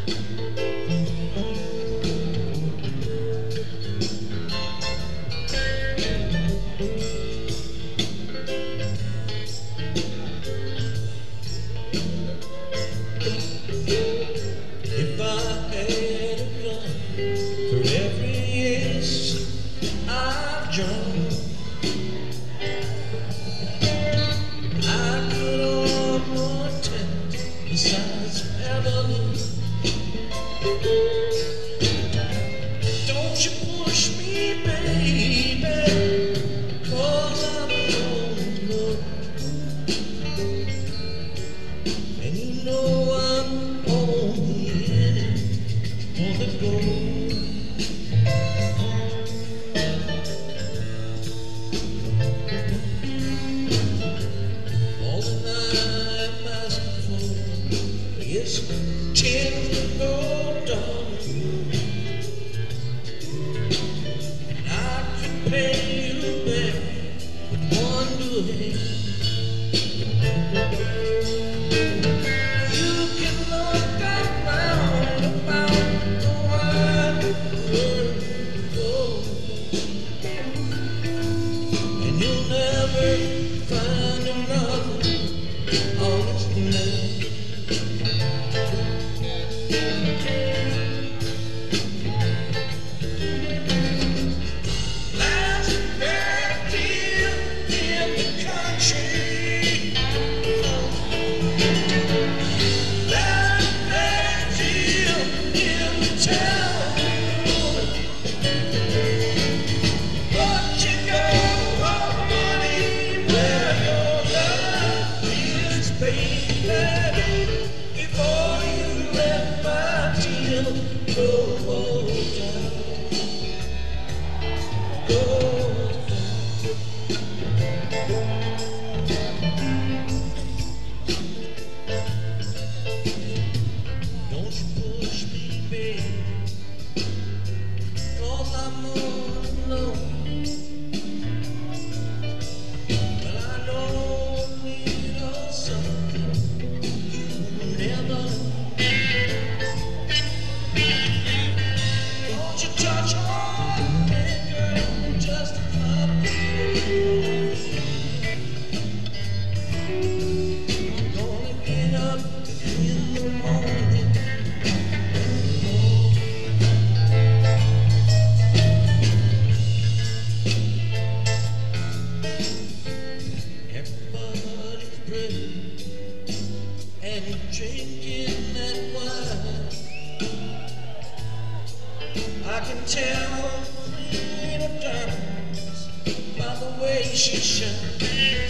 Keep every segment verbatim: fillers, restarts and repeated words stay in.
If I had a gun for every ace I've drawn, I could own more tent besides Evelyn. Don't you push me, baby, 'cause I'm alone, love. And you know I'm only in it for the gold. All that I'm asking for is ten gold dollars. And I could pay you back with one good hand. You can look around about the wide world, and you'll never find another honest man. Last bad deal in the country. Last bad deal in the town. But you go all money where your love is, baby, before you let my deal go down. Go Don't you push me, baby, 'cause I'm all alone. But I know a little something you never know. Don't you touch on me, girl, just a puppy. I'm gonna get up in the morning. Everybody's praying and drinking that wine. I can tell Queen of Diamonds by the way she shines.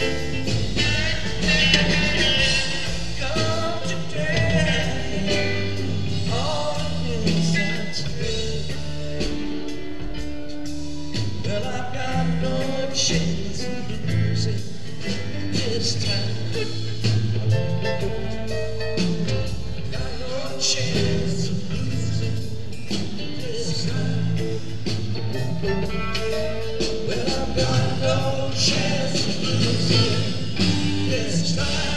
Come today, all the inside's good. Well, I've got no chance of losing this time. Got no chance of losing this time. Well, I've got no chance of losing this time.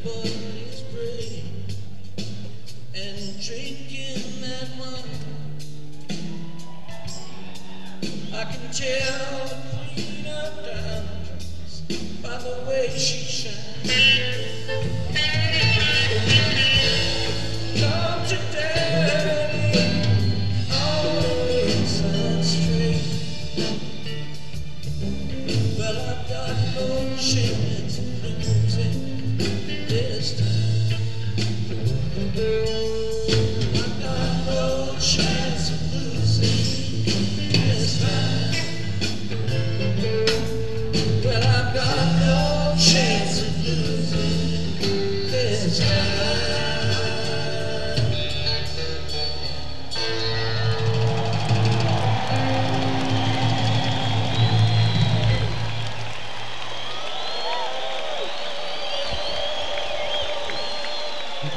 everybody's brave and drinking that wine. I can tell the queen of diamonds by the way she shines. Come to daddy, all the ways are straight. Well, I've got no chance of losing this time. I've got no chance of losing this time. Well, I've got no chance.